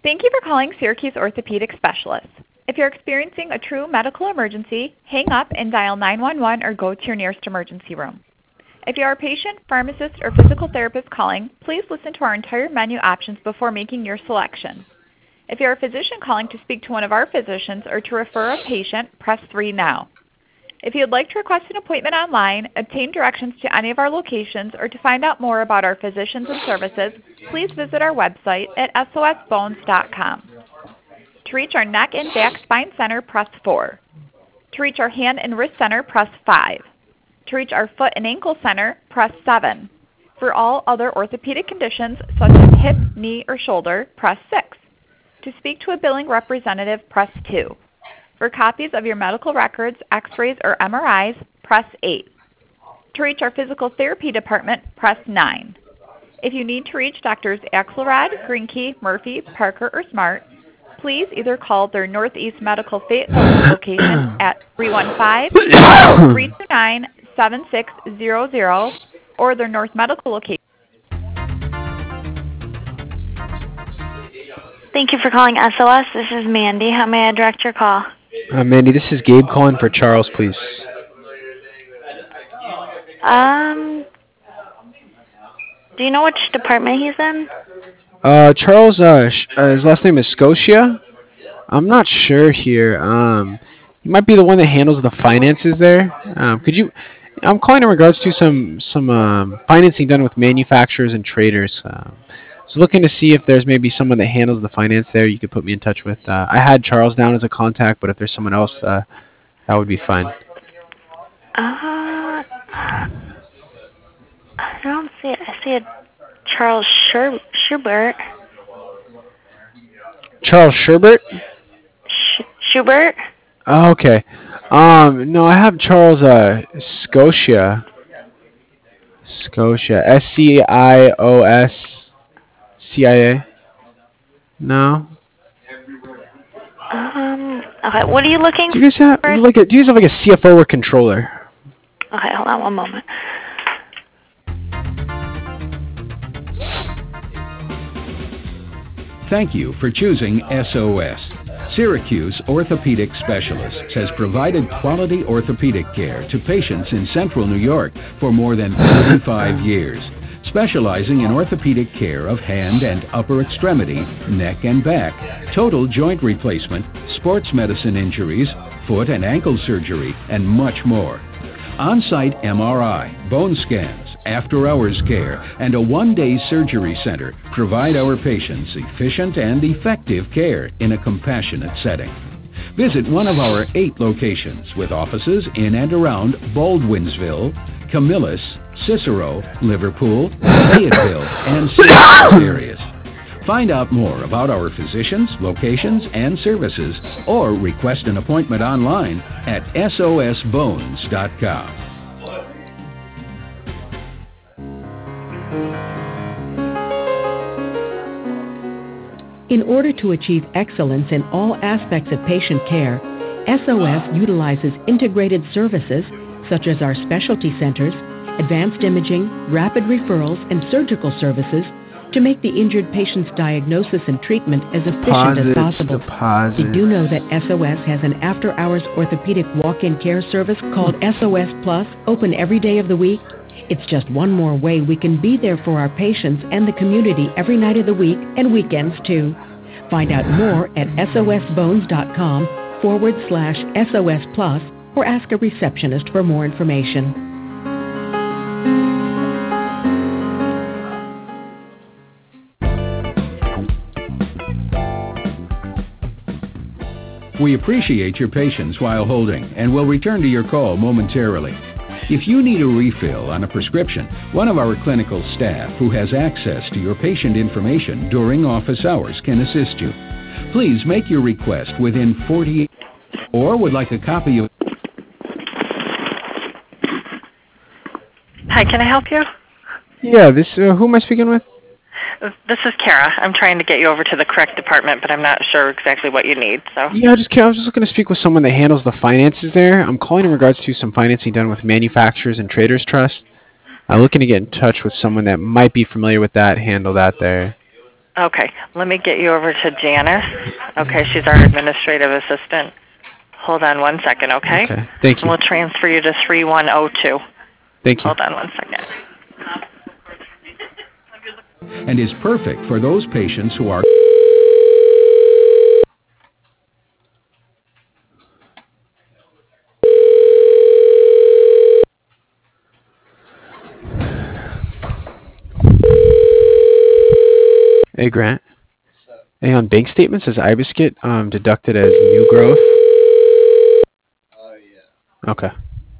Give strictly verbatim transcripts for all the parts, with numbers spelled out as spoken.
Thank you for calling Syracuse Orthopedic Specialists. If you're experiencing a true medical emergency, hang up and dial nine one one or go to your nearest emergency room. If you are a patient, pharmacist, or physical therapist calling, please listen to our entire menu options before making your selection. If you're a physician calling to speak to one of our physicians or to refer a patient, press three now. If you would like to request an appointment online, obtain directions to any of our locations, or to find out more about our physicians and services, please visit our website at S O S bones dot com. To reach our neck and back spine center, press four. To reach our hand and wrist center, press five. To reach our foot and ankle center, press seven. For all other orthopedic conditions, such as hip, knee, or shoulder, press six. To speak to a billing representative, press two. For copies of your medical records, x-rays, or M R Is, press eight. To reach our physical therapy department, press nine. If you need to reach Doctors Axelrod, Greenkey, Murphy, Parker, or Smart, please either call their Northeast Medical Fayetteville location at three one five, three two nine, seven six zero zero or their North Medical location. Thank you for calling S O S. This is Mandy. How may I direct your call? Uh, Mandy, this is Gabe calling for Charles, please. Um, do you know which department he's in? Uh, Charles, uh, sh- uh, his last name is Scotia. I'm not sure here. Um, he might be the one that handles the finances there. Um, could you? I'm calling in regards to some some um, financing done with manufacturers and traders. Um, so looking to see if there's maybe someone that handles the finance there you could put me in touch with. Uh, I had Charles down as a contact, but if there's someone else, uh, that would be fine. Uh, I don't see it. I see a Charles Scher- Schubert. Charles Sherbert? Sh- Schubert? Oh, okay. Um, no, I have Charles uh, Scotia. Scotia. S C I O S C I A? No? Um, okay, what are you looking Do you guys have for? like a do you guys have like a C F O or controller? Okay, hold on one moment. Thank you for choosing S O S. Syracuse Orthopedic Specialists has provided quality orthopedic care to patients in central New York for more than thirty-five years, specializing in orthopedic care of hand and upper extremity, neck and back, total joint replacement, sports medicine injuries, foot and ankle surgery, and much more. On-site M R I, bone scans, after-hours care, and a one-day surgery center provide our patients efficient and effective care in a compassionate setting. Visit one of our eight locations with offices in and around Baldwinsville, Camillus, Cicero, Liverpool, Fayetteville, and Syracuse areas. Find out more about our physicians, locations, and services, or request an appointment online at S O S bones dot com. In order to achieve excellence in all aspects of patient care, S O S utilizes integrated services such as our specialty centers, advanced imaging, rapid referrals, and surgical services to make the injured patient's diagnosis and treatment as efficient Deposits, as possible. deposits. Did you know that S O S has an after-hours orthopedic walk-in care service called S O S Plus, open every day of the week? It's just one more way we can be there for our patients and the community every night of the week and weekends too. Find out more at S O S bones dot com forward slash S O S Plus or ask a receptionist for more information. We appreciate your patience while holding and will return to your call momentarily. If you need a refill on a prescription, one of our clinical staff who has access to your patient information during office hours can assist you. Please make your request within forty-eight or would like a copy of... Hi, can I help you? Yeah, this uh, who am I speaking with? This is Kara. I'm trying to get you over to the correct department, but I'm not sure exactly what you need. So Yeah, I just I was just looking to speak with someone that handles the finances there. I'm calling in regards to some financing done with manufacturers and traders trust. I'm looking to get in touch with someone that might be familiar with that, handle that there. Okay, let me get you over to Janice. Okay, she's our administrative assistant. Hold on one second, okay? Okay. Thank And you. we'll transfer you to three one zero two. Thank you. Hold on one second. And is perfect for those patients who are Hey, Grant. Hey, on bank statements, does Ibis get um, deducted as new growth? Oh, yeah. Okay.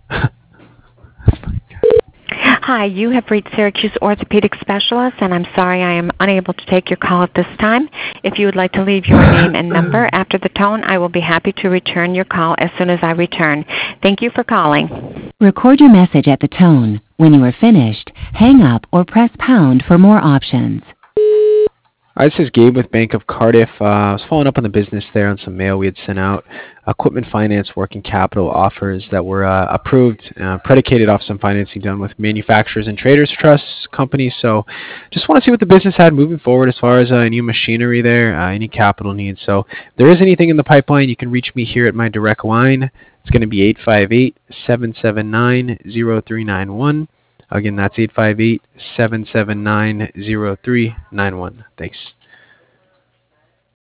Hi, you have reached Syracuse Orthopedic Specialist, and I'm sorry I am unable to take your call at this time. If you would like to leave your name and number after the tone, I will be happy to return your call as soon as I return. Thank you for calling. Record your message at the tone. When you are finished, hang up or press pound for more options. Hi, this is Gabe with Bank of Cardiff. Uh, I was following up on the business there on some mail we had sent out. Equipment finance working capital offers that were uh, approved, uh, predicated off some financing done with manufacturers and traders trust companies. So just want to see what the business had moving forward as far as uh, new machinery there, uh, any capital needs. So if there is anything in the pipeline, you can reach me here at my direct line. It's going to be eight five eight, seven seven nine, zero three nine one. Again, that's eight five eight, seven seven nine, zero three nine one. Thanks.